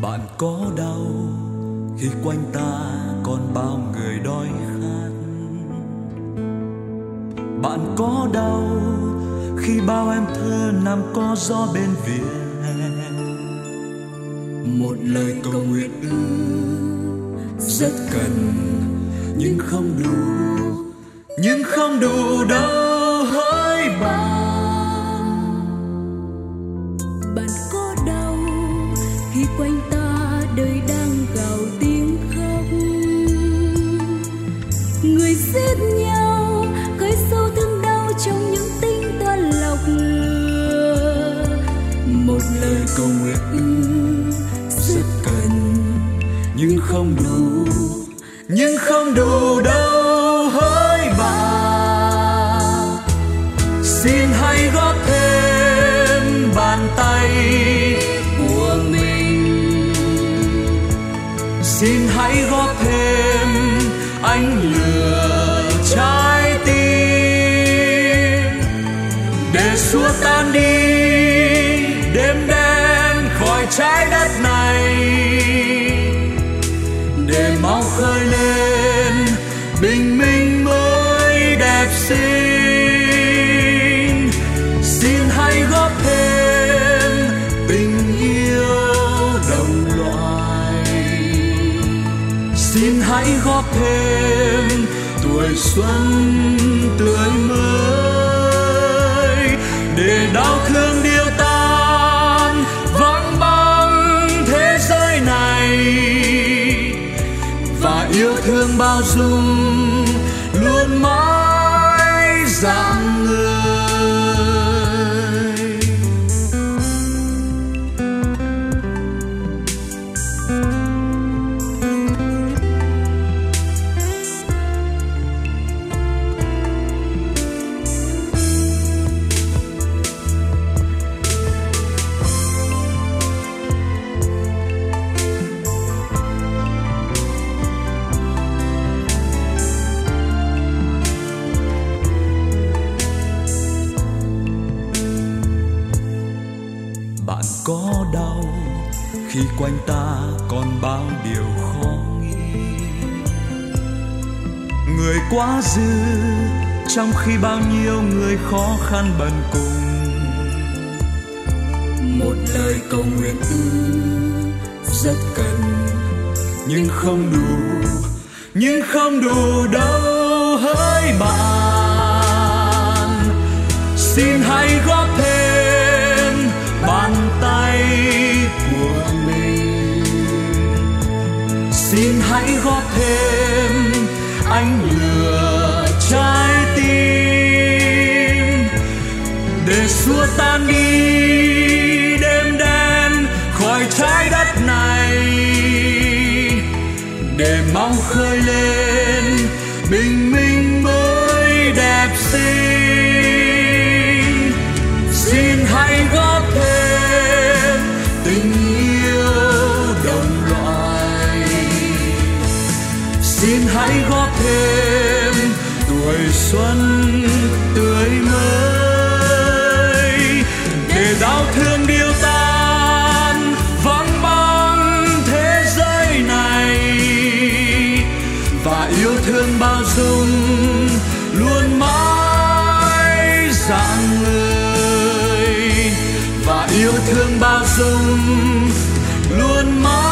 Bạn có đau khi quanh ta còn bao người đói khát? Bạn có đau khi bao em thơ nằm có gió bên vỉa hè? Một lời cầu nguyện rất cần, nhưng không đủ đâu hỡi bạn. Bạn có đau khi quanh ta đời đang gào tiếng khóc, người giết nhau khơi sâu thương đau trong những tình ta lọc lừa. Một lời cầu nguyện rất cần, nhưng không đủ đâu hỡi bạn. Xin hãy góp thêm bàn tay của mình, xin hãy góp thêm ánh lửa trái tim, để xua tan đi đêm đen khỏi trái đất này, để máu khơi lên bình minh mới đẹp xinh. Xin hãy góp thêm tình yêu đồng loại, xin hãy góp thêm tuổi xuân tươi mới, để đau thương điêu tan vắng bóng thế giới này, và yêu thương bao dung luôn mãi dạng người. Bạn có đau khi quanh ta còn bao điều khó nghĩ, người quá dư trong khi bao nhiêu người khó khăn bần cùng. Một lời cầu nguyện rất cần, nhưng không đủ đâu hỡi bạn. Xin hãy góp thêm bàn tay của mình, xin hãy góp thêm ánh lửa trái tim, để xua tan đi đêm đen khỏi trái đất này, để mong khơi lên bình minh mới đẹp xinh. Xin hãy góp thêm tình yêu đồng loại, xin hãy góp thêm tuổi xuân tươi mới, để đau thương điêu tan vắng bóng thế giới này, và yêu thương bao dung luôn mãi dạng người, và yêu thương bao dung luôn mãi